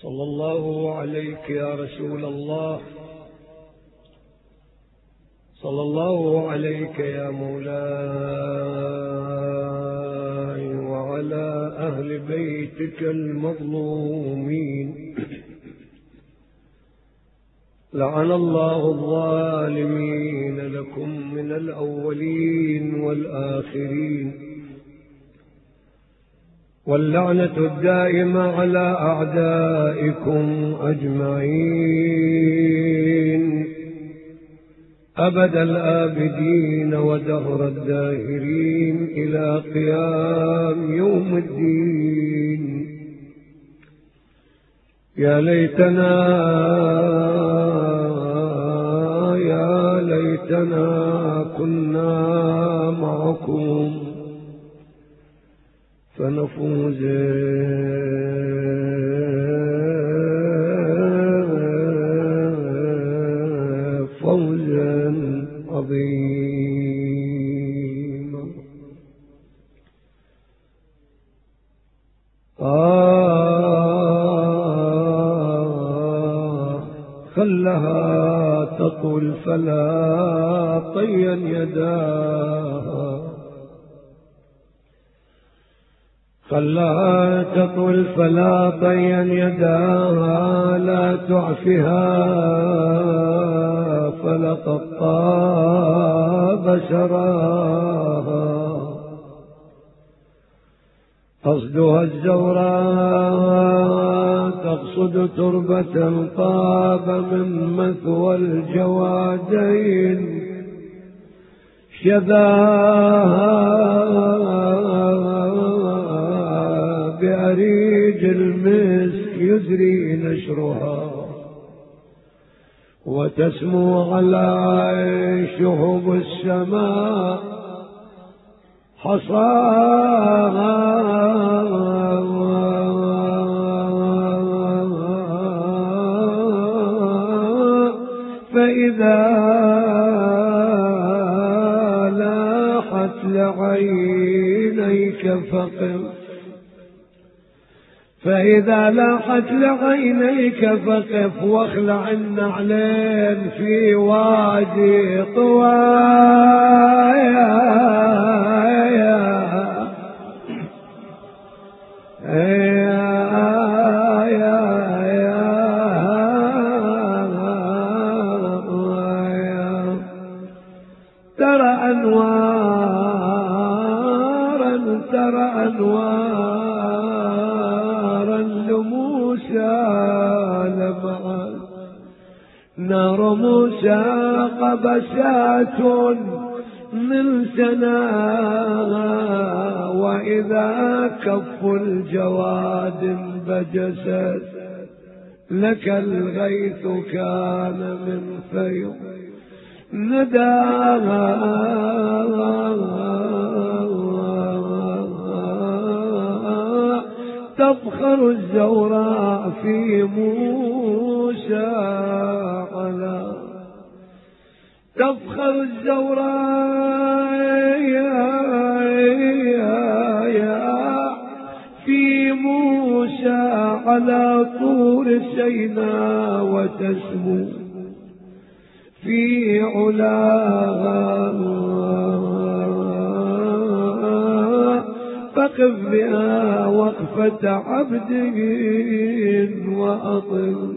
صلى الله عليك يا رسول الله، صلى الله عليك يا مولاي وعلى أهل بيتك المظلومين. لعن الله الظالمين لكم من الأولين والآخرين، واللعنة الدائمة على أعدائكم أجمعين أبد الآبدين ودهر الداهرين إلى قيام يوم الدين. يا ليتنا كنا معكم فنفوز فوزا عظيما. خلها تطول فلا طيا يداها، خلها تطول فلا طيا يداها، لا تعفها فلقد طاب شراها. قصدها الزوراء تقصد تربة طاب من مثوى الجوادين، شذاها بأريج المسك يزري نشرها، وتسمو على شهب السماء حصاها. فإذا لاحت لعينيك فقف، فإذا لاحت لعينيك فقف، واخلع النعلين في وادي طوايا. ترى أنوارا لموسى لمعت، نار موسى قبسات من سناها، وإذا كف الجواد انبجست، لك الغيث كان من فيض نداها. تفخر الزوراء في موسى على، تفخر الزوراء في موسى على طور سيناء، وتسمو في علاها. فقف بها وقفة عبد وأطل،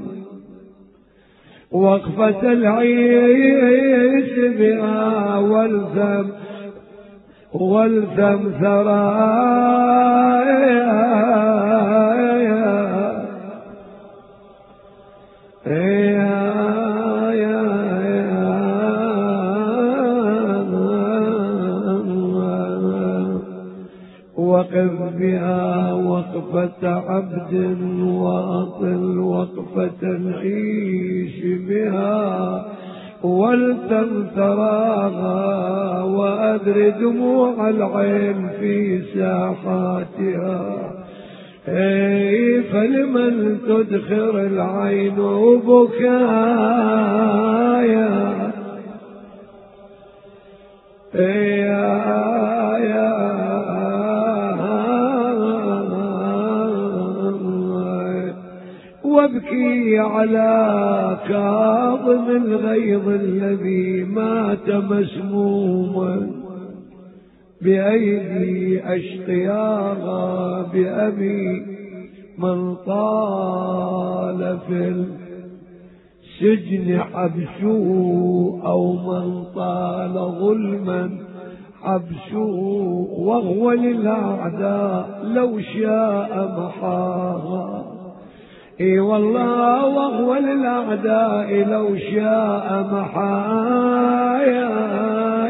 وقفة العيش بها والثم ثرايا. وقف بها وقفة عبد وأطل، وقفة عيش بها والتم ثراها، وأدر دموع العين في ساحاتها. فلمن تدخر العين بكايا، وابكي على كاظم الغيظ الذي مات مسموما بأيدي أشقياها بأبي من طال في السجن حبسه أو من طال ظلما حبسه وهو للأعداء لو شاء محاها. اي والله وهو للأعداء لو شاء محاها.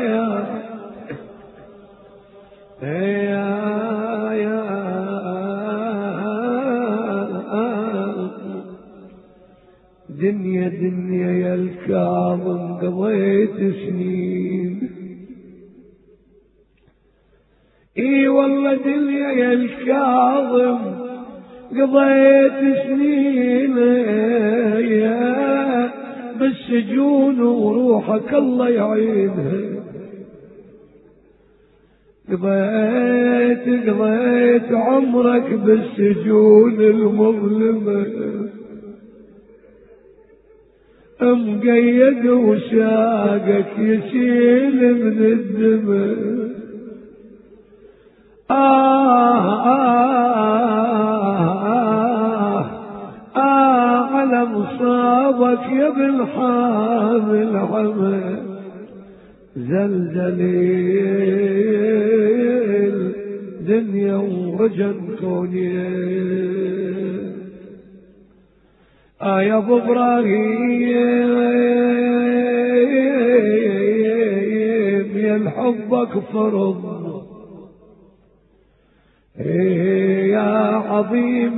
دنيا دنيا يا الكاظم قضيت سنين. اي والله دنيا يا الكاظم قضيت سنين يا بالسجون وروحك الله يعينها. قضيت عمرك بالسجون المظلمة مقيد وساقك يسيل من الدماء. على مصابك يا ابن حامل حمل زلزليل دنيا ورجن كوني. يا ابو ابراهيم يا الحبك فرض يا عظيم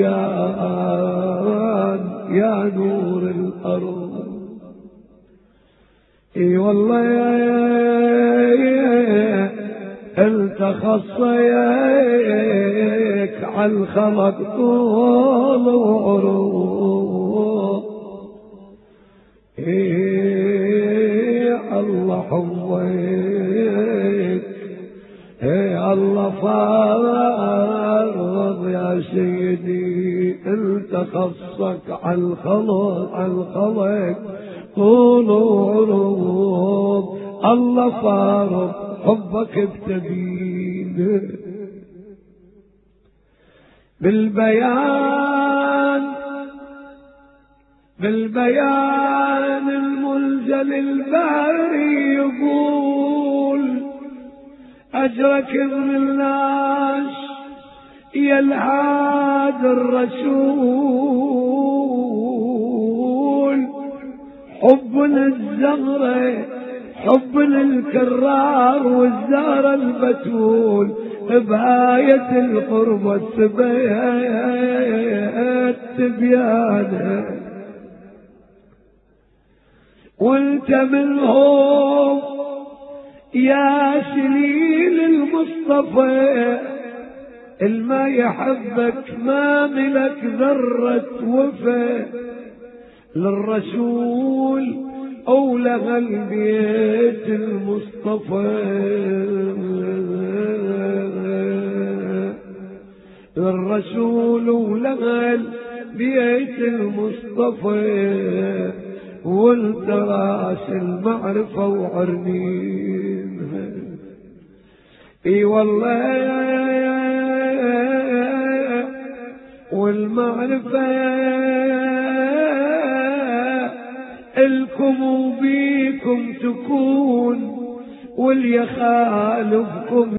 الشان يا نور الارض. اي والله انت خصيك على الخلق طول وعروض. الله حويك الله فارض يا سيدي انت خصك على الخلق طول وعروض. الله فارض حبك بتبين بالبيان المنزل الباري يقول أجرك من الناس يا الهادي الرسول. حب للزهرة حب للكرار والزهرة البتول بآية القربة ثبات تبيانه. وانت منهم يا سليل المصطفى الما يحبك ما ملك ذرة وفا للرسول أولى البيت المصطفى. للرسول أولى البيت المصطفى وانت راس المعرفة وعرنين. اي والله والمعرفة الكم وبيكم تكون واللي يخالفكم